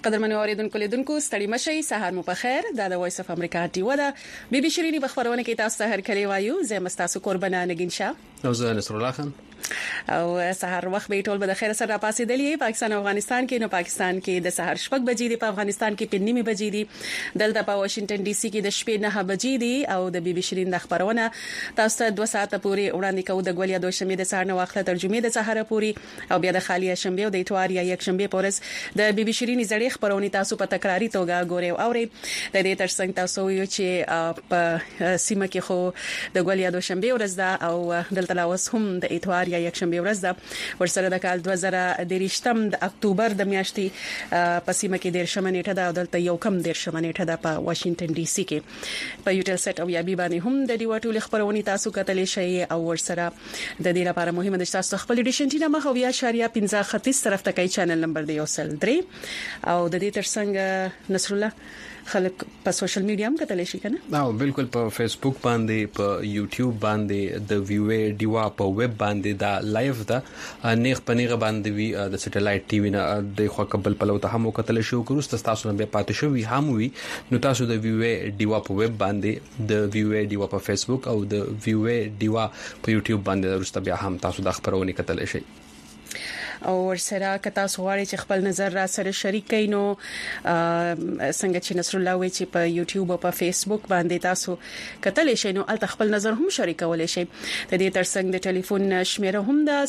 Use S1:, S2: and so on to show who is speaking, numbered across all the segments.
S1: قدرمنو اوریدونکو لیدونکو ستړي مشي سهار مو په خیر دا د وایس اف امریکا ټي ودا بي شيريني بخبرونه کې تاسو ته هر کلی وایو زه مستاسو قربانه نگین شاه
S2: او زه نصر الله خان
S1: او سهار وخت به ټول به د خیر سره پاسې دلی پاکستان او افغانستان کې نو پاکستان کې د سهار شپږ بجې دی په افغانستان کې په نیمه بجې دی دلته په واشنگټن ډي سي کې د شپې 9 بجې دی او د بي شيرين د خبرونه تاسو ته 2 ساعته پورې وړاندې کوو د غولیا دوشنبه د سهار نو وخت ترجمه د سهار پورې او بیا د خالیه شنبه او د اتوار یا یک شنبه پورس د بي شيرين زړې خبرونه تاسو په تکراری توګه ګورئ او اورئ د دې ترڅنګ تاسو یو چې په سیمه کې خو د غولیا دوشنبه ورځ ده او دلته لاوس هم د اتوار یا یک شنبه ورځ ده ورسره د کال 2023 د اکتوبر د میاشتې په سیمه کې ډیر شمنېټه ده او دلته یو کم ډیر شمنېټه ده په واشنگټن ډي سي کې په یوټل سیټ او یا بي باندې هم د ډیوټول خبرونه تاسو کتلې شي او ورسره د دې لپاره مهمه ده چې تاسو خپل ډیشن ټینه مخ او یا شاریا 15 خطیس طرف ته کوي چینل نمبر دی اوسل 3 او د دې ترڅنګ نصر الله خلک په سوشل میډیا هم کتلې شي کنه
S2: او بالکل په فیسبوک باندې په یوټیوب باندې د ویو ډیوا په ویب باندې دا لایو دا نیغ پنیغه باندې وی د سټلایټ ټي وی نه د خو قبل په لوته هم کتلې شو کروست تاسو نه به پاتې شو وی هم وی نو تاسو د ویو ډیوا په ویب باندې د ویو ډیوا په فیسبوک او د ویو ډیوا په یوټیوب باندې ورسته بیا هم تاسو د خبرونه کتلې شي
S1: او ورسره کتا سوالي چې خپل نظر را سره شریک کین نو څنګه چې نصر الله وی چې په یوټیوب او په فیسبوک باندې تاسو کتلې شئ نو ال خپل نظر هم شریکولای شئ د دې ترڅنګ د ټلیفون شمیره هم د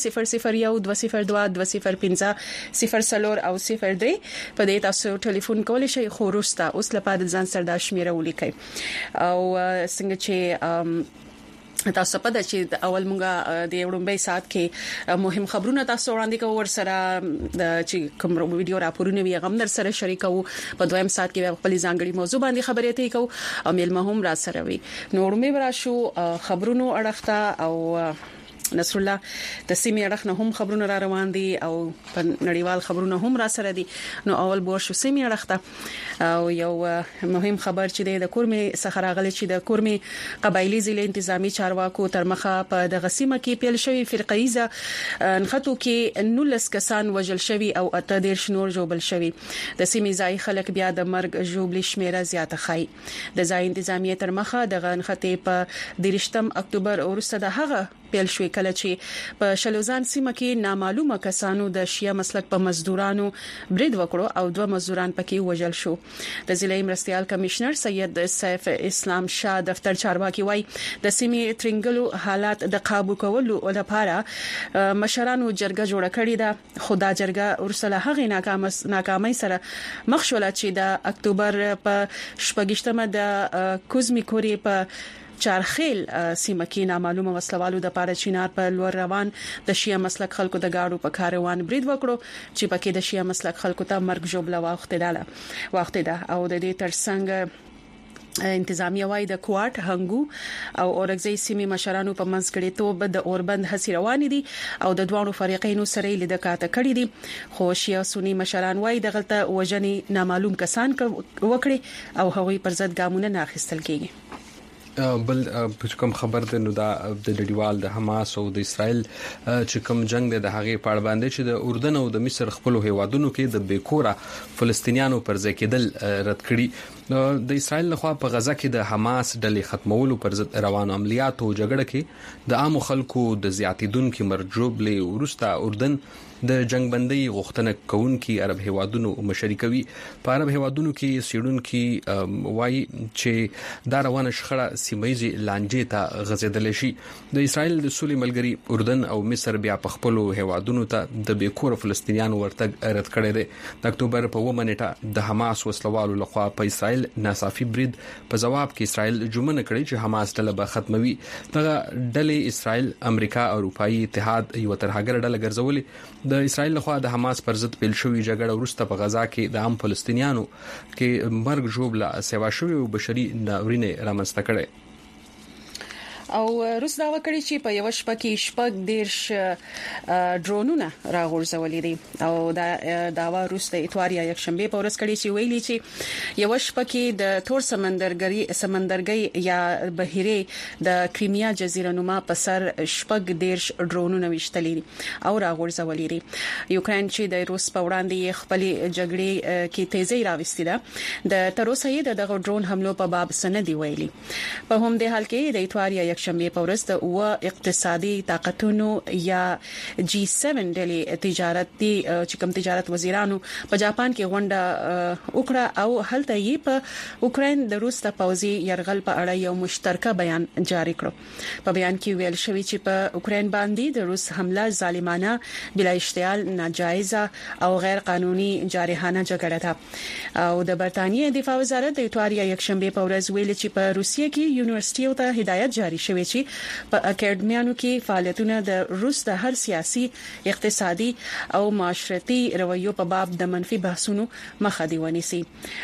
S1: 00120205 04 او 03 په دې تاسو ټلیفون کولای شئ خو روستا اوس لپاره ځان سره د شمیره ولیکئ او څنګه چې تاسو په دې چې اول مونږه د وړاندې سات کې مهم خبرونه تاسو وړاندې کوو ورسره د چې کوم ویډیو راپورونه وی غم در سره شریکو په دویم سات کې خپل ځانګړي موضوع باندې خبرې اترې کوو او ملما هم را سره وي نو وړاندې وراشو خبرونو اړخته او نصر الله د سیمې اړخ نه هم خبرونه را روان دي او په نړیوال خبرونه هم را سره دي نو اول بور شو سیمې اړخ ته او یو مهم خبر چې د کورمې څخه راغلی چې د کورمې قبایلی ضلع انتظامی چارواکو تر مخه په د غسیمه کې پیل شوی فرقایزه نخټو کې 19 کسان وژل شوی او 18 نور جوړل شوی د سیمې ځای خلک بیا د مرګ جوړل شمیره زیاته خای د ځای انتظامی تر مخه د غنخته په 13 اکتوبر ورسته د هغه پیل شوی کله چې په شلوزان سیمه کې نامعلومه کسانو د شیا مسلک په مزدورانو برید وکړو او 2 مزدوران پکې وژل شو د ضلع مرستيال کمشنر سید سیف اسلام شاه دفتر چارواکي وای د سیمې ترنګلو حالات د قابو کولو لپاره مشرانو جرګه جوړه کړې ده خدا جرګه ورسله هغه ناکامۍ سره مخ شول چې د اکتوبر په 28مه د کوزمي کوري په چارخیل سیمه کې نامعلومه وسلوالو د پاره چینار په لور روان د شیا مسلک خلکو د گاډو په کاروان برید وکړو چې پکې د شیا مسلک خلکو ته مرګ جوړه وخت ده او د دې ترڅنګ انتظامیه وای د کوارت هنګو او اورګزي سیمه مشرانو په منځګړی توب د اوربند هڅې روان دي او د دوه فریقینو سره لیدل کاته کړی دي خو شیا سنی مشران وای د غلطه وجنی نامعلوم کسان وکړي او هغوی پر ضد ګامونه نه اخیستل کیږي
S2: بل کوم خبر ده نو دا د نړیوال د حماس او د اسرائیل چې کوم جنگ د هغې پاړ باندې چې د اردن او د مصر خپل هیوادونو کې د بیکورا فلسطینیانو پر ځای کېدل رد کړي د اسرائیل لخوا په غزا کې د حماس ډلې ختمولو پر ضد روان عملیات او جګړه کې د عام خلکو د زیاتیدونکو مرجوبلې ورستا اردن د جنگ بندي غوښتنه کوونکي عرب هیوادونو مشرکوي په عرب هیوادونو کې سیډونکو وای چې دا روانه شخړه سیمایي لانجې ته غځیدل شي د اسرائیل د سولې ملګری اردن او مصر بیا په خپل هیوادونو ته د بیکور فلسطینیانو ورتګ رد کړی دی د اکتوبر په 1 نیټه د حماس وسلوالو لخوا په اسرائیل ناصافي برید په جواب کې اسرائیل جمله کړې چې حماس ډله به ختموي دغه ډلې اسرائیل امریکا او اروپאי اتحاد یو ترهګر ډله ګرځولې د اسرائیل لخوا د حماس پر ضد پیل شوی جګړه ورسته په غزا کې د عام فلسطینیانو کې مرګ جوړه سیوا شوی او بشري ناورینه رامنځته کړي
S1: او روس دا وکړي چې په یو شپه کې شپږ دیرش ډرونونه راغورځولې دي او دا روس د اتواریا یک شنبه په ورځ کړي چې ویلي چې یو شپه کې د تور سمندرګي یا بحیره د کریمیا جزیره نما په سر شپږ دیرش ډرونونه وشتلې دي او راغورځولې دي یوکرين چې د روس په وړاندې خپل جګړې کې تیزی راوستي ده د تر اوسه یې دغه ډرون حملو په باب سندي ویلي په هم د حال کې د اتواریا یک شنبه په ورځ د اقتصادي طاقتونو یا G7 ډلې تجارتي چې کوم تجارت وزیرانو په جاپان کې غونډه وکړه او هلته یې په اوکرين د روس د پوځي يرغل په اړه یو مشترکه بیان جاری کړ په بیان کې ویل شوی چې په اوکرين باندې د روس حمله ظالمانه بلا اشتعال ناجایزه او غیر قانوني جارحانه جګړه ده او د برتانیې دفاع وزارت د اتواریا یک شنبه په ورځ ویل چې په روسیې کې یونیورسيټیو ته هدایت جاری شوی چې په اکیډمیانو کې فعالیتونه د روس د هر سیاسي اقتصادي او معاشرتي رویو په باب د منفي بحثونو مخه دی ونیسي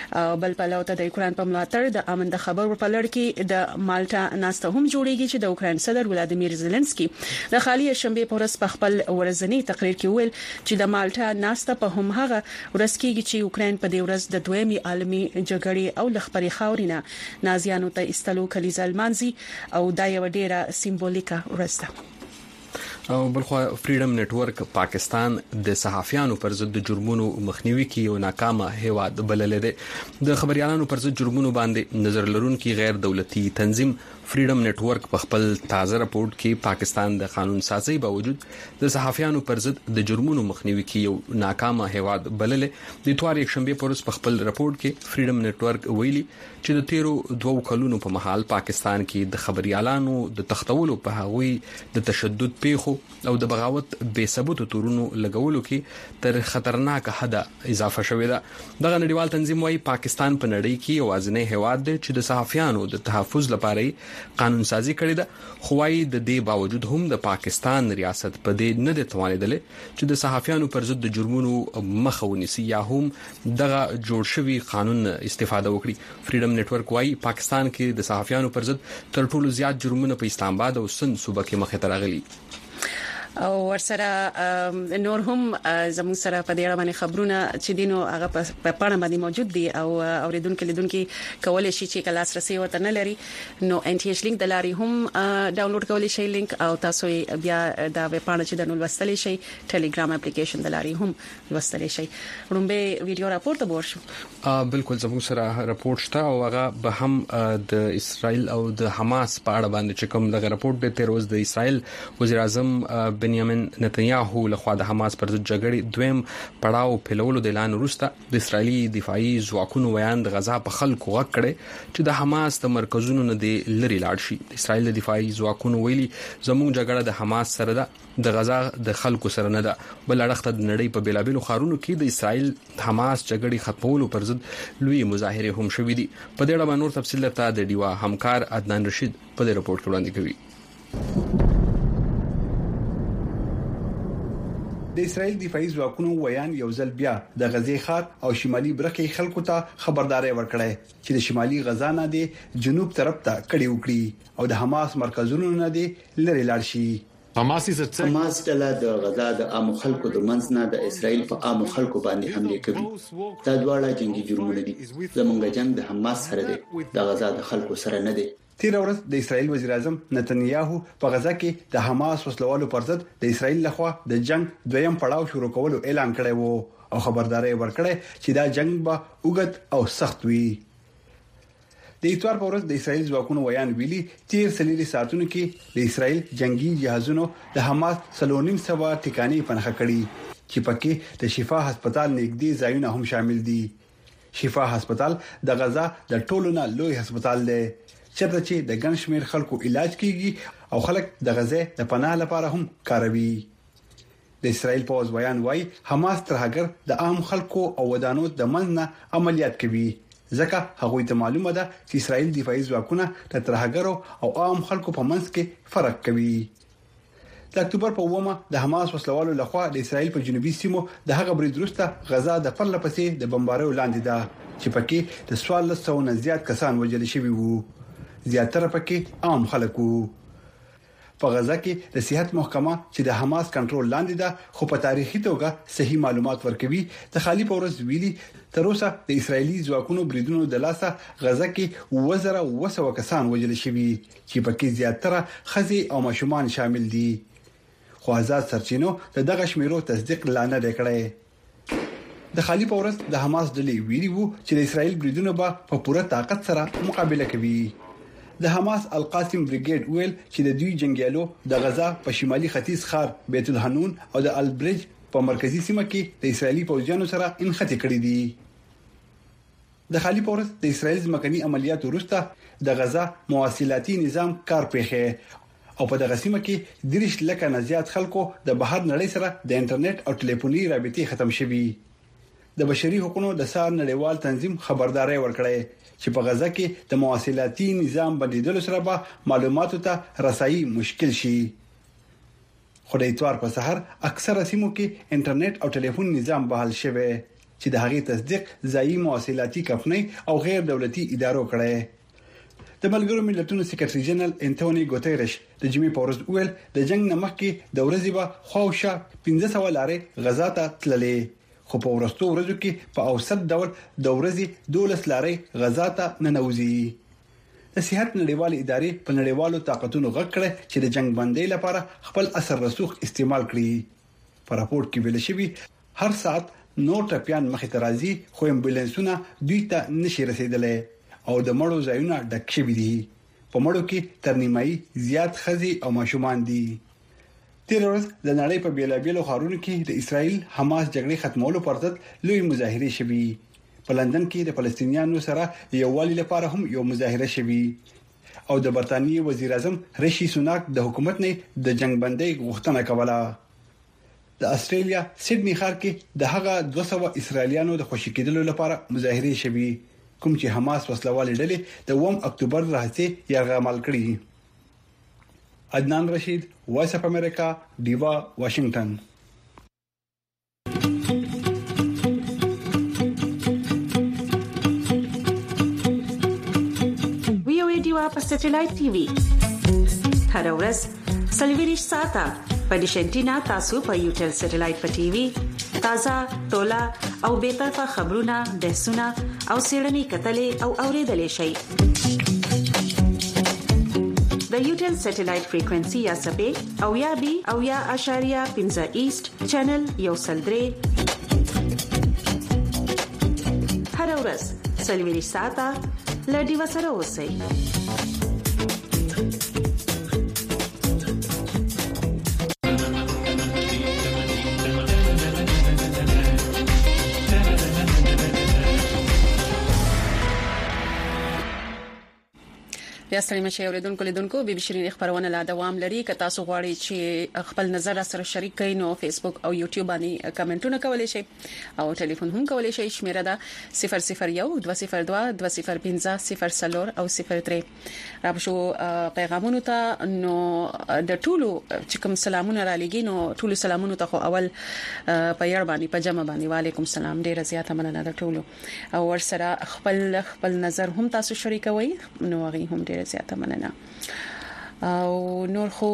S1: بل په لور د یوکرين په ملاتړ د امن خبر په لړ کې د مالټا ناسته هم جوړیږي چې د یوکرين صدر ولادیمیر زيلنسکي د خالي شنبه په ورځ په خپل ورځنی تقریر کې ویل چې د مالټا ناسته په هم هغه ورځ کې چې یوکرين په دې ورځ د دویمي عالمي جګړې او لخبري خاورینه نازیانو ته استلو کلیزه المانزي او دا یو ډیره سیمبولیکه ورځ ده
S2: او بلخو فریډم نتورک پاکستان د صحافیانو پر ضد جرمونو مخنیوي کې یو ناکامه هیواد بلل دي د خبريالانو پر ضد جرمونو باندې نظر لرونکي غیر دولتي تنظیم فریډم نتورک په خپل تازه راپورټ کې پاکستان د قانون سازي باوجود د صحافیانو پر ضد د جرمونو مخنیوي کې یو ناکامه هیواد بلل د اتوار یک شنبه پر په خپل راپورټ کې فریډم نتورک ویلي چې د تیرو 2 کلونو په محل پاکستان کې د خبريالانو د تختولو په هغوی د تشدد پیښو او د بغاوت بے ثبوت تورونو لګولو کې تر خطرناک حد اضافه شوې ده دغه نړیوال تنظیم وايي پاکستان په نړۍ کې یوازینی هیواد دی چې د صحافیانو د تحفظ لپاره قانون سازي کړی ده خو وايي د دې باوجود هم د پاکستان ریاست په دې نه د توانیدل چې د صحافیانو پر ضد د جرمونو مخه ونیسي یا هم دغه جوړ شوی قانون استفاده وکړي فریډم نتورک وايي پاکستان کې د صحافیانو پر ضد تر ټولو زیات جرمونه په اسلام آباد او سند صوبه کې مخه ته راغلي
S1: او ورسره نور هم زموږ سره په دې اړه باندې خبرونه چې دینو هغه په پاڼه باندې موجود دي او اوریدونکو لیدونکو کولای شي چې کلاس رسي ورته نه لري نو ان ټي ایچ لینک د لاري هم ډاونلوډ کولای شي لینک او تاسو بیا دا وب پاڼه چې د نو لوستلی شي ټلګرام اپلیکیشن د لاري هم لوستلی شي رومبه ویډیو راپورټ به ورشو
S2: بالکل زموږ سره راپورټ شته او هغه به هم د اسرائیل او د حماس په اړه باندې چې کوم دغه راپورټ د تیروز د اسرائیل وزیر اعظم بنیامین نتنیاهو لخوا د حماس پر ضد جګړې دویم پړاو پیلولو د اعلان وروسته د اسرایلی دفاعي ځواکونو ویان د غزا په خلکو غږ کړي چې د حماس د مرکزونو نه دی لري لاړ شي د اسرایل دفاعي ځواکونو ویلي زموږ جګړه د حماس سره ده د غزا د خلکو سره نه ده بل اړخته د نړۍ په بیلابیلو خارونو کې د اسرایل حماس جګړې ختمولو پر ضد لوی مظاهره هم شوې دي په دې اړه نور تفصیل ته د ډیوا همکار عدنان رشید په دې راپورټ کې وړاندې کوي
S3: د اسرائیل دفاعي ځواکونو ویان یو ځل بیا د غزې خاط او شمالي برخې خلکو ته خبرداري ورکړه چې د شمالي غزا نه دی جنوب طرف ته کړي وکړي او د حماس مرکزونو نه دی لري لاړ شي
S4: حماس ډله د غزا د عام خلکو د منځ نه د اسرائیل په عام خلکو باندې حمله کوي دا دواړه جنگي جرمونه دي زمونږ جنگ د حماس سره دی د غزا د خلکو سره نه دی
S3: تیر ورځ د اسرائیل وزیر اعظم نتنیاهو په غزا کې د حماس وسلوالو پر ضد د اسرائیل لخوا د جنگ دویم پړاو شروع کولو اعلان کړی وو او خبرداري ورکړه چې دا جنگ به اوږد او سخت وي د اتوار په ورځ د اسرائیل ځواکونو ویان ویلي تیر سلیری ساعتونو کې د اسرائیل جنگي جهازونو د حماس سلونیم سوا ټکانې پنځه کړي چې پکې د شفا هسپتال نږدې ځایونه هم شامل دي شفا هسپتال د غزا د ټولو نه لوی هسپتال دی چرته چې د ګنشمیر خلکو علاج کیږي او خلک د غزې د پناه لپاره هم کاروي د اسرائیل پوز بیان وايي حماس ترهګر د عام خلکو او ودانو د مننه عملیات کوي ځکه هغه ته معلومه ده چې اسرائیل دفاعي ځواکونه د ترهګرو او عام خلکو په منځ کې فرق کوي د اکتوبر په 9 د حماس وسلوالو لخوا د اسرائیل په جنوبي سیمو د هغه برید وروسته غزا د پرله پسې د بمبارو لاندې ده چې پکې د 1400 نه زیات کسان وژل شوي وو زیاتره پکې عام خلکو په غزا کې د صحت محکمه چې د حماس کنټرول لاندې ده خو په تاریخي توګه صحیح معلومات ورکوي د خالی پورس ویلي تر اوسه د اسرایلی ځواکونو بریدونو د لاسه غزا کې وزره وسو کسان وژل شوي چې پکې زیاتره خزي او ماشومان شامل دي خو آزاد سرچینو دغه شمیرو تصدیق لانه کړي د خالی پورس د حماس ډلې ویلي وو چې د اسرایل بریدونو په پوره طاقت سره مقابله کوي د حماس القاسم بریګیډ ویل چې د دوی جنگیالو د غزا په شمالي ختیځ ښار بیت الحنون او د البرج په مرکزی سیمه کې د اسرایلی پوځیانو سره انخته کړې دي د خالی پورس د اسرایل ځمکني عملیات وروسته د غزا مواصلاتي نظام کار پیښه او په دغه سیمه کې 30 لکه نه زیات خلکو د بهر نړۍ سره د انټرنیټ او ټلیفوني رابطې ختم شوي د بشري حقوقو د سار نړیوال تنظیم خبرداري ورکړې چې په غزا کې د مواصلاتي نظام بندیدلو سره به معلوماتو ته رسایي مشکل شي خو د اتوار په سحر اکثره سیمو کې انټرنیټ او ټلیفون نظام بحال شوی چې د هغې تصدیق ځایي مواصلاتي کمپنۍ او غیر دولتي ادارو کړی د ملګرو ملتونو سکرټری جنرال انټونی ګوتيرش د جمعې په ورځ ویل د جنگ نمخکې د ورځې به خواوشا 1500 لارې غزا ته تللې خو په ورستو ورځو کې په اوسط ډول د ورځې 12 لارې غزا ته ننوځي د صحت نړیوال ادارې په نړیوالو طاقتونو غږ کړ چې د جنگ بندۍ لپاره خپل اثر رسوخ استعمال کړي په راپورټ کې ویل شوی هر ساعت نو ټپيان مخې ته راځي خو امبولانسونه دوی ته نشي رسیدلې او د مړو ځایونه ډک شوي دي په مړو کې تر نیمایي زیات خزي او ماشومان دي تیر ورځ د نړۍ په بیلابیلو ښارونو کې د اسرایل حماس جګړې ختمولو پر ضد لوی مظاهره شوي په لندن کې د فلسطینیانو سره یووالي لپاره هم یو مظاهره شوي او د برتانیې وزیر اعظم ریشي سوناک د حکومت نه د جنگ بندۍ غوښتنه کوله د استرالیا سیدنی ښار کې د هغه 200 اسرایلیانو د خوشی کېدلو لپاره مظاهره شوي کوم چې حماس وسلوال ډلې د 1 اکتوبر راځي یرغمل کړی عدنان رشید وایس اف امریکا دیوا واشنگټن
S5: ویو دیوا په سټلایټ ټي وي هر ورځ سلویریش ساته په ډیشنټینا تاسو په یوټل سټلایټ په ټي وي تازه ټولا او به طرفه خبرونه بحثونه او سیړنی کتلې او اوریدلې شي د یوټل سټلایټ فریکوئنسي یا سبې او یا بي او یا اشاریه 15 ایست چینل یو سلدري هر ورځ سلویریش ساته لډي وسره اوسئ
S1: بیا ستړي مشه اوریدونکو لیدونکو بي بي شيرين خبرونه لا دوام لري که تاسو غواړئ چې خپل نظر سره شریک کړئ نو فیسبوک او یوټیوب باندې کمنټونه کولای شئ او ټلیفون هم کولای شئ شمیره ده 001 202 205 04 او 03 راپښو پیغامونو ته نو د ټولو چې کوم سلامونه را لګي نو ټولو سلامونه ته خو اول په یار باندې په جمع باندې وعلیکم سلام ډیر زیاته مننه د ټولو او ورسره خپل نظر هم تاسو شریکوي نو غي هم ډیر زیاته مننه او نور خو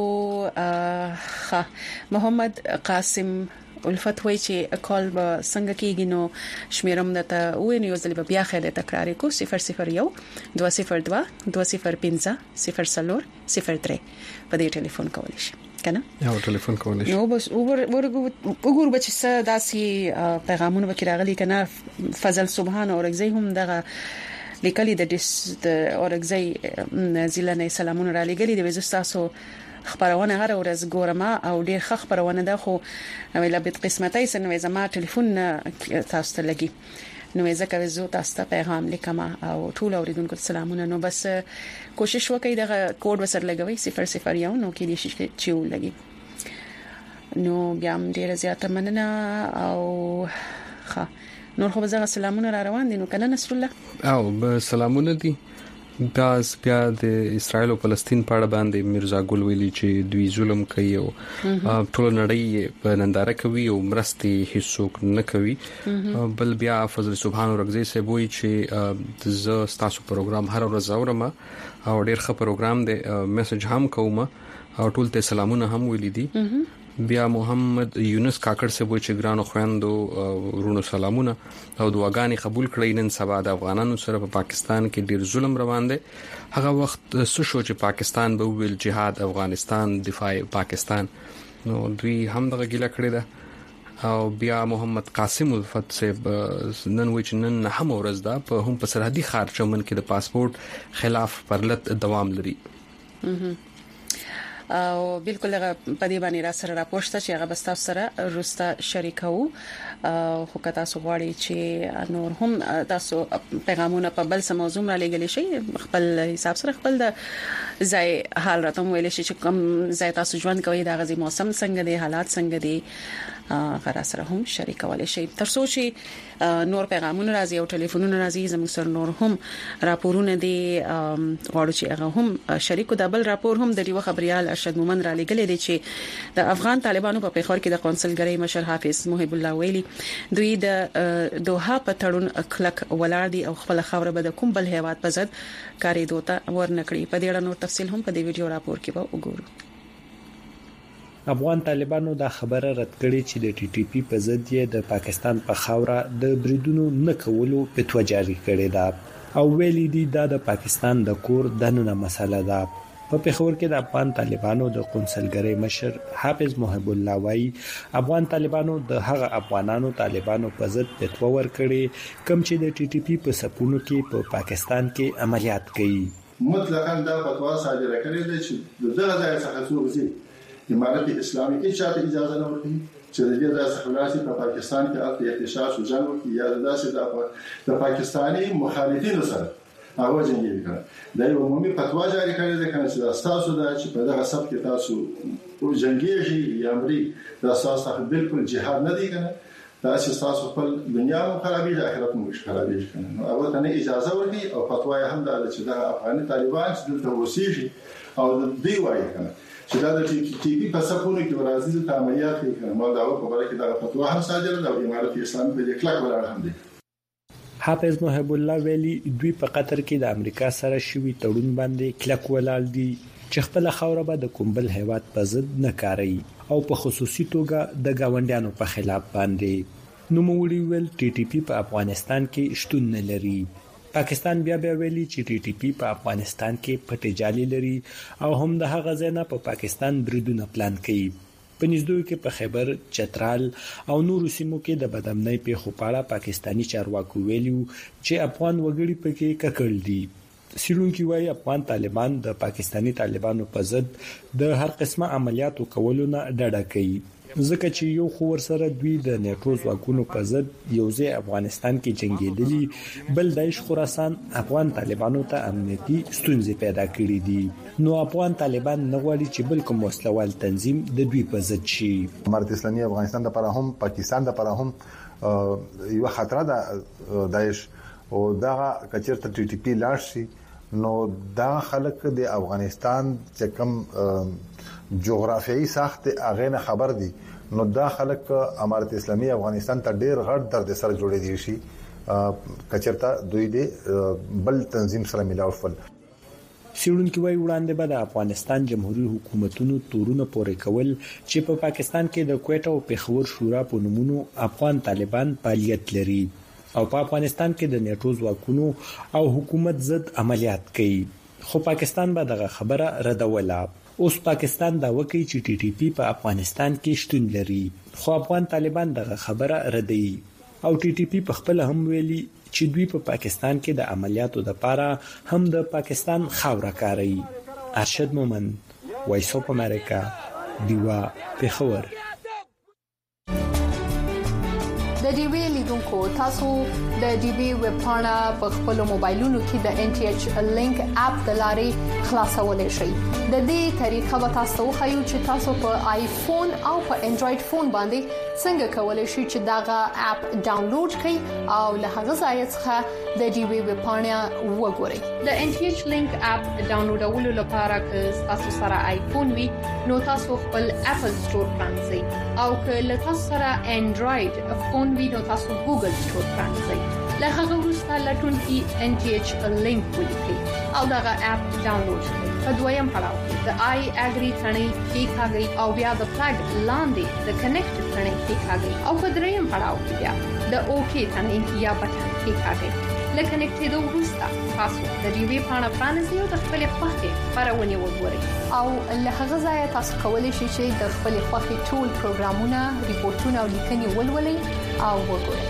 S1: محمد قاسم الفتوی چې کال به څنګه کیږي نو شمیرم دته ویني یو ځل بیا خیر تکرار کو 001 202 205 04 په دې ټلیفون کولای شي کنه
S2: یو ټلیفون کولای شي
S1: نو بس وګور بچ څه داسي پیغامونه وکړاغلي کنه فضل سبحان او رغزي هم دغه لیکلي د اورګزي ځلنې سلامونه را لګلي د وزستاسو خبرونه هر ورځ ګورم او ډیر ښه خبرونه ده خو ویل به قسمتای سنوي زما ټلیفون تاسو ته لګي نو ځکه زه تاسو ته پیغام لیکم او ټول اوریدونکو سلامونه نو بس کوشش وکړئ د کوډ وسر لګوي 001 نو کې دې شي چې ولګي نو بیا هم ډیر زیاته مننه او ښه نور خو زغه سلامونه را روان دي نو کنه نصر الله
S2: او سلامونه دي بیا د اسرایل او فلسطین په اړه باندې مرزا ګل ویلي چې دوی ظلم کوي او ټول نړۍ په ننداره کوي او مرستي هیڅوک نه کوي بل بیا فضل سبحان ورغزي سه وایي چې ز تاسو پروګرام هر ورځ اورم او ډیر ښه پروګرام دی میسج هم کوم او ټول ته سلامونه هم ولیدي بیا محمد یونس کاکړ سے وای چې ګرانو خويندو ورونو سلامونه او دعاګانې قبول کړئ نن سبا د افغانانو سره په پاکستان کې ډیر ظلم روان دی هغه وخت سوشو چې پاکستان به ویل جهاد افغانستان دفاع پاکستان نو دوی هم دغه ګیله کړې ده او بیا محمد قاسم الفت سے نن وای چې نن هم ورځ ده په هم په سرحدي ښار چمن کې د پاسپورت خلاف پرلط دوام لري
S1: او بالکل په دې باندې را سره راپورته چې هغه بستاو سره روستا شریکو خو کتا سو غواړي چې نور هم تاسو پیغامونه په بل څه موضوع را لګل شي خپل حساب سره خپل د ځای حال راته ویل شي چې کوم ځای تاسو ژوند کوي دا غزي موسم څنګه دي حالات څنګه دي غره سره هم شریکول شي ترڅو چې نور پیغامونه راځي او ټلیفونونه راځي زموږ سره نور هم راپورونه دي غواړو چې هغه هم شریکو د بل راپور هم د دیو خبريال ارشد مومن را لګلې دي چې د افغان طالبانو په پیښور کې د قونسلګری مشر حافظ محب الله ویلي دوی د دوحه په تړون کلک ولاړ دي او خپل خبره به د کوم بل هیواد په ضد کاری دوته ورنکړي په دې اړه نور تفصیل هم په دې ویډیو راپور کې به وګورو
S6: افغان طالبانو دا خبره رد کړې چې د ټي ټي پی په ضد یې د پاکستان په خاوره د بریدونو نه کولو فتوا جاری کړې ده او ویلي دي دا د پاکستان د کور دننه مسله ده په پیښور کې د افغان طالبانو د قونسلګری مشر حافظ محب الله وایي افغان طالبانو د هغه افغانانو طالبانو په ضد فتوا ورکړې کوم چې د ټي ټي پی په سپونو کې په پاکستان کې عملیات کوي
S7: مطلقاً دا فتوا صادره کړې ده چې دغه ځای څخه څوک امارت اسلامي کې چاته اجازه نه ورکړي چې د دې ځای خلاصي په پاکستان کې الته احتجاج او جنگ کې یا داسې د پاکستاني مخالفینو سره هغه جنګي کړه دا یو عمومي فتوا جاری کړې ده چې دا تاسو دا چې په دغه سب کې تاسو جنگي یا امري دا تاسو بالکل جهاد نه دی کنه دا چې تاسو خپل دنیا مو خرابې د آخرت مو خرابې کنه نو هغه ته نه اجازه ورکړي او فتوا هم دا چې دا افغاني طالبان چې دلته وسیږي او دی وایي کنه چې دا د ټي پی په سپونو کې ورازي د عملیات کوي نو دا په اړه کې دا فتوا هم صادره ده او امارت اسلامي په دې کلک ولاړ هم دي
S6: حافظ محب الله ویلي دوی په قطر کې د امریکا سره شوی تړون باندې کلک ولاړ دي چې خپل خوره به د کومبل هیواد په ضد نه کاری او په خصوصي توګه د گاونډیانو په خلاف باندې نو موړي ویل ټي ټي پی په افغانستان کې شتون نه لري پاکستان بیا ویلي چې ټي ټي پی په افغانستان کې پټه جالي لري او هم د هغه ځای په پاکستان بریدونه پلان کوي په نږدې کې په خیبر چترال او نورو سیمو کې د بدامنۍ په خوپاړه پاکستانی چارواکو ویلو چې افغان وګړي پکې ککړ دي سیلونکي وايي افغان طالبان د پاکستانی طالبانو په ضد د هر قسمه عملیاتو کولو نه ډډه کوي ځکه چې یو خور سره دوی د نیټو ځواکونو په ضد یو ځای افغانستان کې جنگیدلی بل داعش خراسان افغان طالبانو ته امنیتي ستونزې پیدا کړې دي نو افغان طالبان نه غواړي چې بل کوم وسلوال تنظیم د دوی په ضد شي
S8: امارت اسلامي افغانستان لپاره هم پاکستان لپاره هم یو خطر ده داعش او دا کچرته ټي ټي پی لاړ شي نو دا خلک د افغانستان چې کوم جغرافیایي ساخت هغه نه خبر دي نو دا خلک امارت اسلامي افغانستان ته ډیر غټ درد سره جوړې دي شي کچرته دوی د بل تنظیم سره ملاو شول
S6: سیړونکو وايي وړاندې به د افغانستان جمهوریت حکومتونو تورونه پورې کول چې په پاکستان کې د کوټه او پیښور شورا په نومونو افغان طالبان فعالیت لري او په افغانستان کې د نیټو ځواکونو او حکومت ضد عملیات کوي خو پاکستان به دغه خبره ردوله اوس پاکستان دا وکړي چې ټي ټي پی په افغانستان کې شتون لري خو افغان طالبان دغه خبره ردوي او ټي ټي پی په خپل هم ویلي چې دوی په پاکستان کې د عملیاتو لپاره هم د پاکستان خاوره کاروي ارشد مومن وایس اف امریکا دیوا پیښور
S9: د ډي وی لیدونکو تاسو د ډي وی ویب پاڼه په خپل موبایلونو کې د ان ټي ایچ لینک اپ د لارې خلاصولای شئ د دې طریقه به تاسو خو چې تاسو په آیفون او په انډراید فون باندې څنګه کولای شئ چې داغه اپ ډاونلوډ کړئ او له هغه ځای څخه د ډي وی ویب پاڼه وګورئ د ان ټي ایچ لینک اپ ډاونلوډولو لپاره که تاسو سره آیفون وي نو تاسو خپل اپل سٹور پرانځئ او که له تاسو سره انډراید فون وي نو تاسو ګوګل سٹور پرانځئ له هغه وروسته لټونکي NTH لینک ولیکي او دا اپ ډاونلوډ کړئ. په دویم پړاو د آی اګری ثنې کلیکاږئ او بیا د فلګ لاندې د کنیکټ ثنې کلیکاږئ او په دریم پړاو بیا د اوکی ثنې یا بټن کلیکاږئ. لکه کنیکټېدو وروسته تاسو د ډیوی پاڼه پرانیزئ او د خپل خوښې خبرونه وګورئ او له هغه ځایه تاسو کولی شئ چې د خپل خوښې ټول پروګرامونه، ریپورتونه او لیکنې ولولئ او وګورئ.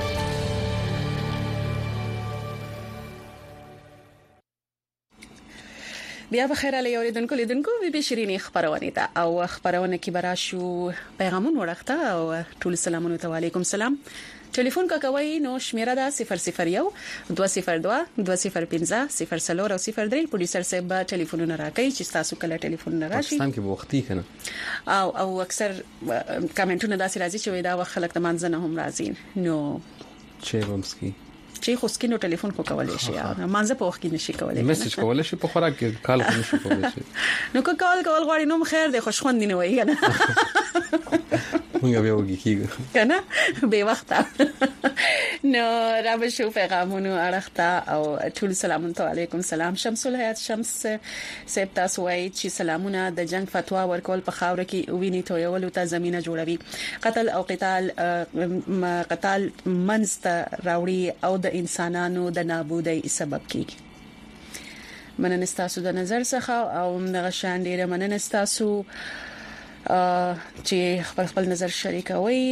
S1: بیا بخیر علی اوریدونکو لیدونکو بي شيرين خبرونه ده او خبرونه کې براشو پیغامونه ورخته او ټول سلامونه علیکم سلام. ټلیفون کا کوي نو شمیره ده 001 202 205 0 او 03 پولیسر صاحب ټلیفونونه راکړي چې تاسو کله ټلیفون نه راشي
S2: پاکستان کې وختي کنه
S1: او اکثر کمنټونه داسې راځي چې دا وخت خلک د منځنه هم راځي نو
S2: چیرمسکی
S1: چې خو سکینو ټلیفون خو کولای شي مانزه په وخت کې نشي کولای
S2: میسج کولای شي په خوراک کې کال خو نشي کولای شي
S1: نو کول غواړي نو خیر دی خوشخوند نه وایي کنه
S2: مونږ بیا وګی کیږي
S1: کنه به وخت نو را به شو پیغامونو اړخته او ټول سلامونه علیکم سلام. شمس الحیات شمس سیب تاسو وایي چې سلامونه د جنگ فتوا ورکول په خاور کې ویني تویول ته زمينه جوړوي قتل او قتال منست راوړي او د انسانانو د نابودۍ سبب کیږي. مننه تاسو د نظر څخه او دغه شان ډیره مننه تاسو چې خپل نظر شریکوي.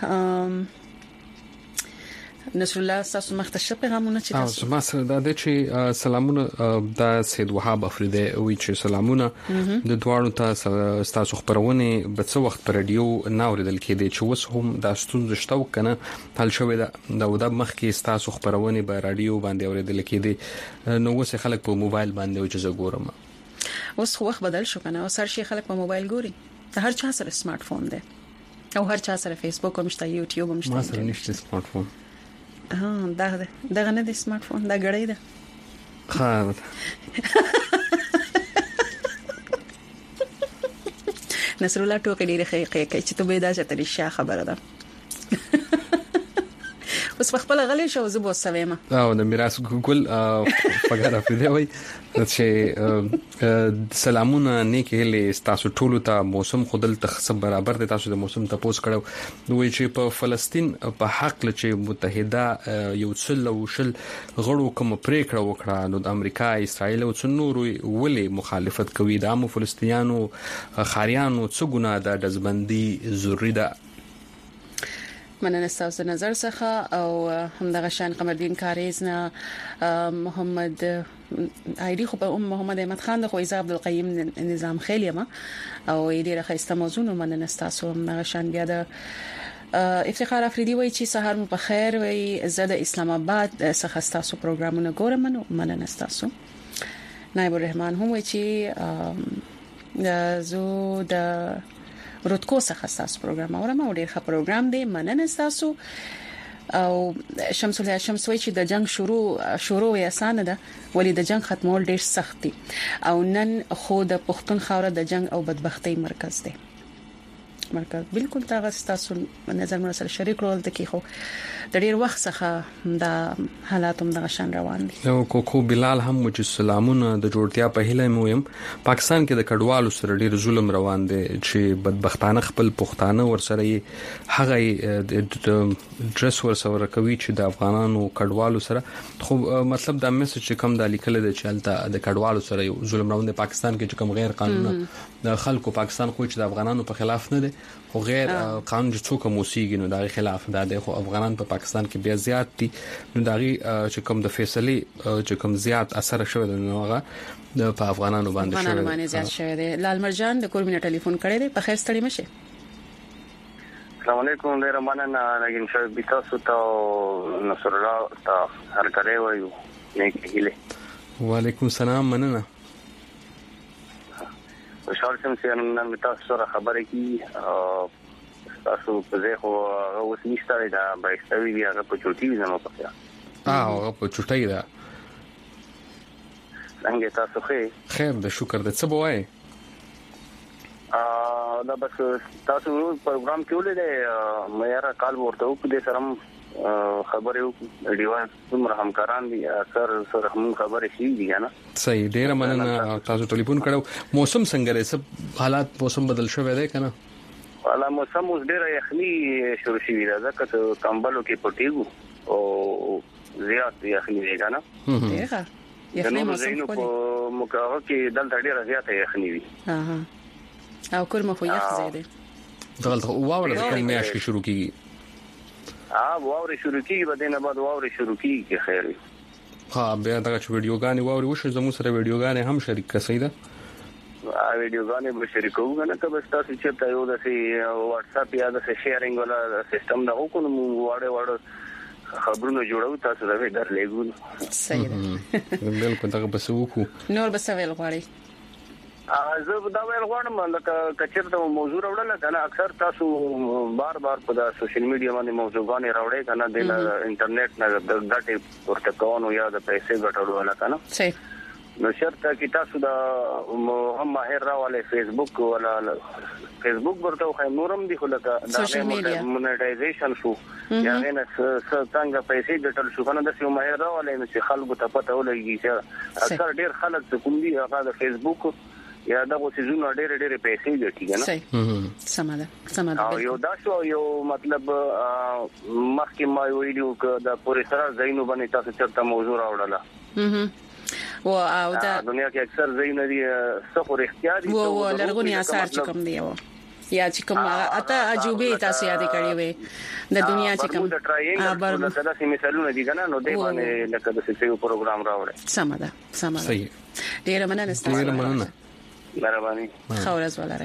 S1: نصر الله تاسو مختصر پیغامونه چې
S2: تاسو ما سره د چې سلامونه د سید وهاب افریدی وی چې سلامونه د دوړو تاسو خبرونه په څو وخت پر رادیو ناوریدل کېدي چې وس هم د ستونزې شته کنه حل شوې ده د مخ کې تاسو خبرونه په رادیو باندې اوریدل کېدي نو وس خلک په موبایل باندې او چې زګورم
S1: اوس وخت بدل شو کنه او سر شي خلک په موبایل ګوري هر چا سره سمارټ فون دی او هر چا سره فیسبوک هم شته یوټیوب هم شته
S2: ما سره نشته سمارټ فون
S1: دغه نه د سمارټ فون دا غړې ده
S2: خا
S1: نصر الله ټوکې ډېرې خې چې ته به دا چتري شا خبره ده اوس خپل غلې شو زبو سويمه
S2: او د میراث ګوګل فقره په دی وای چې سلامونه نیک هلي تاسو ټول ته موسم خودل تخصب برابر د تاسو د موسم تپوس کړو دوی چې په فلسطین په حق لچې متحده یو څل او شل غړو کوم پریکړه وکړه نو د امریکا اسرائیل او څنورو ولې مخالفت کوي د عام فلسطینیانو خاریانو څه ګناه ده دزبندي ضروری ده.
S1: مننه تاسو نظر څخه او همدغه شان قمردین کاریز نه محمد ایدی خو په محمد احمد خان د خویز عبد القیم نظام خیلیما او ډیره خسته موضوع مننه تاسو همدغه شان بیا د افتخار افریدی وای چې سحر مو په خیر وای زده اسلام آباد څخه تاسو پروګرامونه ګورم مننه تاسو. نایب الرحمن هم وای چې زو د رودکو څخه تاسو پروګرام اورم او ډیر ښه پروګرام دی مننه تاسو. او شمس الحیات شمس وای چې د جنگ شروع یې اسانه ده ولی د جنگ ختمول ډیر سخت دي او نن خو د پښتون خاور د جنگ او بدبختی مرکز دی. مرکز بالکل تاسو نظر مر سره شریک رول د کی خو د ډیر وخت څخه د حالاتوم د غشن روان دي.
S2: او کوکو بلال هم چې سلامونه د جوړتیا په هله مویم پاکستان کې د کډوالو سره ډیر ظلم روان دي چې بدبختانه خپل پښتانه ورسره هغه ډریس ورسره کوي چې د افغانانو کډوالو سره خو مطلب دا میسج کم د لیکل د چلته د کډوالو سره ظلم روان دي پاکستان کې چې کوم غیر قانوني د خلکو پاکستان خو چې د افغانانو په خلاف نه دي خو غیر قانون چې څوک موسیقي نو د خلاف ده خو افغانان په پاکستان کې بیا زیات دي نو دغه چې کوم د فیصله چې کوم زیات اثر شوی نو هغه په افغانانو باندې شوی
S1: افغانانو باندې زیات شوی دی. لال مرجان د کورمینه ټلیفون کړی دی په خیر ستړي مشه.
S10: السلام علیکم ډیر مننه لګین شوی بیتاسو ته نصر الله ته هر کله وایو نیک هیله.
S2: وعلیکم السلام مننه
S10: خوشحال شم چې نن تاسو سره خبرې کی تاسو په ځای خو اوس نشته دا بایستوي هغه په چوټي زمو پخیا
S2: هغه په چوټي دا
S10: څنګه تاسو
S2: خیر د شکر د څه بوای
S10: دا بس تاسو پروګرام کې ولې مې را کال ورته وکړ د سرم خبرې ډیوان څومره همکاران دي اکثر سره هم خبرې شي دي نه
S2: صحیح ډیر مننه تاسو ټلیفون کړو موسم څنګه دی حالات موسم بدل شوی دی کنه
S10: والا موسم اوس ډیر یخني شروع شوی دی ځکه کمبلو کې پټیګو او زیات یخني دی کنه
S1: ډیره یخني موسم
S10: په مکاو کې دلته ډیر زیات یخني وي
S1: او کورمه خو یخ زیاده
S2: دغه واوره د کوم میاشت کې شروع کیږي
S10: واوري شروع کیږي بعد نه بعد واوري شروع کیږي خیر
S2: ها بیا دا چې ویډیوګانې واوري وشو زموږ سره ویډیوګانې هم شریک کړئ دا
S10: ویډیوګانې به شریکو غواړم که بس تاسو چې یو د واتس اپ یا د شیرینګ ولا سیستم دا وکړو واړه خبرونه جوړو تاسو دا ډر لګول
S1: صحیح
S2: بالکل دا به سوکو
S1: نور به سوال غواړي
S10: زه دا ویل غواړم لکه کچر د موضوع راوړل کنه اکثر تاسو بار په د سوشل میډیا باندې موضوعګانې راوړې کنه د انټرنیټ نه د ګټې ورته کوو یا د پیسې ګټلو ولا کنه
S1: صحیح
S10: نو شرط کې تاسو د هم ماهر راواله فیسبوک ولا فیسبوک ورته خو نورم دی خو لکه د مونټایزیشن شو یا نه څنګه پیسې ګټل شو کنه د سیمه ماهر راواله چې خلکو ته پته ولګي چې اکثر ډیر خلک کوم دی هغه د فیسبوک یا دا خو سيزونه ډېر پیسې ګټي کنه
S1: صحیح سماده
S10: او یو دا شو یو مطلب مخکې ما ویډیو ک د پورې سره زینو باندې تاسو چرته موضوع راوړله
S1: او دا
S10: دنیا کې اکثر زینو دي صفر اختیاري
S1: او لرغونی آثار چې کوم دی یا چې کوم اته عجوبه تاسو یاد کړی وي د دنیا چې کوم
S10: د ټرایینګ د داسې مثالونه دي کنه نو دی باندې لکه د سیسیو پروګرام راوړل
S1: سماده
S2: صحیح
S1: ډیر مننه
S10: مهرباني
S1: خورز ولري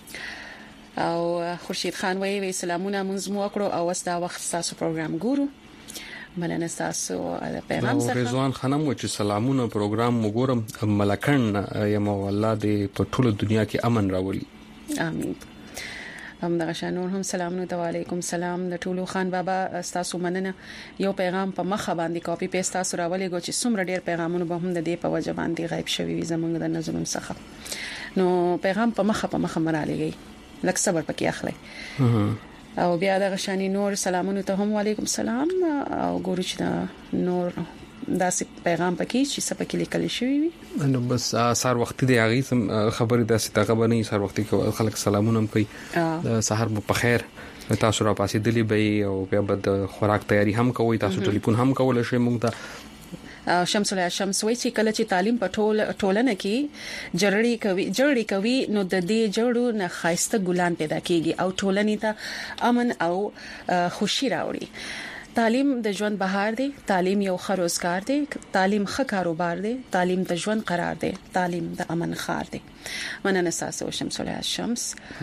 S1: او خورشید خان وی سلامونه مونږ مو کړو او وستا وخت تاسو پروګرام ګورو مننه تاسو د پیغام سره
S2: رضوان خانم و چې سلامونه پروګرام وګورم ملکن یم والله د په ټوله دنیا کې امن راولي
S1: امين هم د غشانور هم سلامونه علیکم سلام د ټولو خان بابا تاسو مننه یو پیغام په مخه باندې کاپی پیست تاسو راولې غو چې څومره ډیر پیغامونه به هم د دې په وجه باندې غایب شوي زمونږ د نظرونو څخه نو پیغام په مخه مرالېږي لکه صبر پکې اخلي او بیا د غشانی نور سلامونه ته هم علیکم سلام او ګورو چې نور داسې پیغام پکې چې سپکې لیکل شوی وي
S2: نو بس سار وخت دی هغه خبرې داسې تاغه نه سار وخت کې خلک سلامونه هم کوي سحر مو په خیر تاسو را پاسې دلی به او بیا بد خوراک تیاری هم کوي تاسو ټلیفون هم کول شي موږ ته
S1: شمس الله شمس وایي چې کله چې تعلیم په ټولنه کې جړړې کوي نو د دې جړړو نه خاصه ګلان پیدا کیږي او ټولنې ته امن او خوشي راوړي تعلیم د ژوند بهار دی تعلیم یو ښه روزګار دی تعلیم ښه کاروبار دی تعلیم د ژوند قرار دی تعلیم د امن خار دی مننه تاسو شمس الله شمس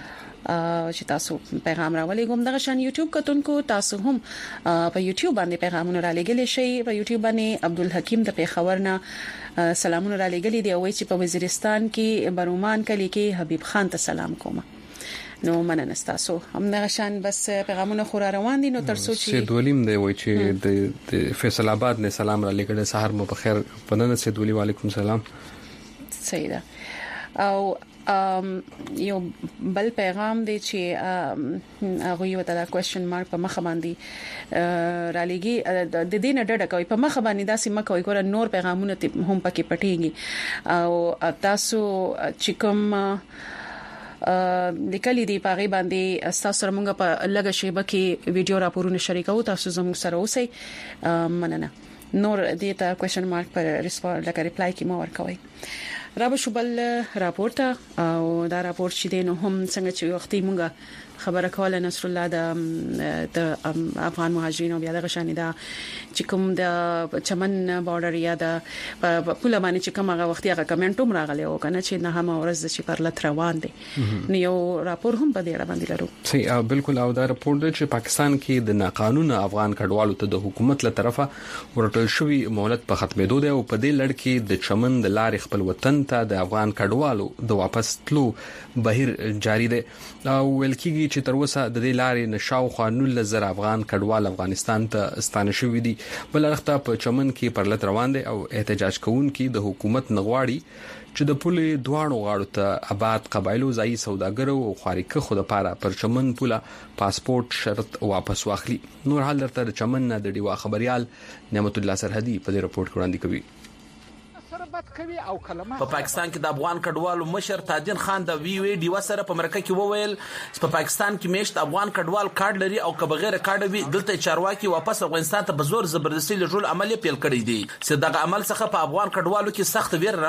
S1: چې تاسو پیغام راولې کوم دغه شان یوټیوب کتونکو تاسو هم په یوټیوب باندې پیغامونه را لګیلی شي په یوټیوب باندې عبدالحکیم د پیښورنا سلامونه را لګیلی دی او چې په وزیرستان کې برومان کلی کې حبیب خان ته سلام کوم نو مننه تاسو هم دغه شان بس پیغامونه خور روان دي نو ترڅو چې
S2: سید ولیم دی وای چې د فیصل آباد نه سلام را لګړې سحر مو په خیر پننه سید ولی وعلیکم سلام
S1: سیدا او یو بل پیغام دی چې هغه یو ته کوېشن مارک په مخ باندې را لګي د دې نه ډډه کوي په مخ باندې داسې مکه وي ګور نور پیغامونه هم پکې پټيږي او تاسو چې کوم لیکلي دی پاغي باندې تاسو سره موږ په لږه شیبه کې ویډیو راپورونه شریکو تاسو زموږ سره اوسئ مننه نور دې ته کوېشن مارک پر ریسپانس لکه ریپلای کې مو ورکوي را به شوبل راپورټ او دا راپورټ چې دینو هم څنګه چې وختي موږ خبره کوله نصر الله د افغان مهاجرینو بیا د غشانې دا چې کوم د چمن بارډر یا د پوله باندې چې کوم هغه وختي هغه کمنټ هم راغلی او کنه چې نه هم ورځ چې پر لټ روان دي نو یو راپور هم په دې اړه باندې لرو
S2: صحیح بالکل او دا راپور دی چې پاکستان کې د ناقانونه افغان کډوالو ته د حکومت له طرفه ورټل شوی مهلت په ختمېدو دی او په دې لړ کې د چمن د لارې خپل وطن ته د افغان کډوالو د واپس تلو بهیر جاری دی او ولکېږي چې تر اوسه د دې لارې نشاو قانون لزر افغان کډوال افغانستان ته ستانه شوې دي بل وخت په چمن کې پرلط روان دي او احتجاج کوونکي د حکومت نغواړي چې د پولې دواړو غاړو ته آباد قبایلو ځای سوداګرو او خارقه خود لپاره پر چمن پوله پاسپورت شرط واپس واخلي نور حال درته چمن د ډیوا خبريال نعمت الله سرحدي په دې رپورت وړاندې کوي
S11: په پاکستان کې د افغان کډوالو مشر تاجدین خان د وی وی ډیوا سره په مرکه کې وویل چې په پاکستان کې میشت افغان کډوال کارت لري او که بغیر کارت وي دلته چارواکي واپس افغانستان ته به زور زبردستي لټول عمل پیل کړی دی چې دغه عمل څخه په افغان کډوالو کې سخت ویره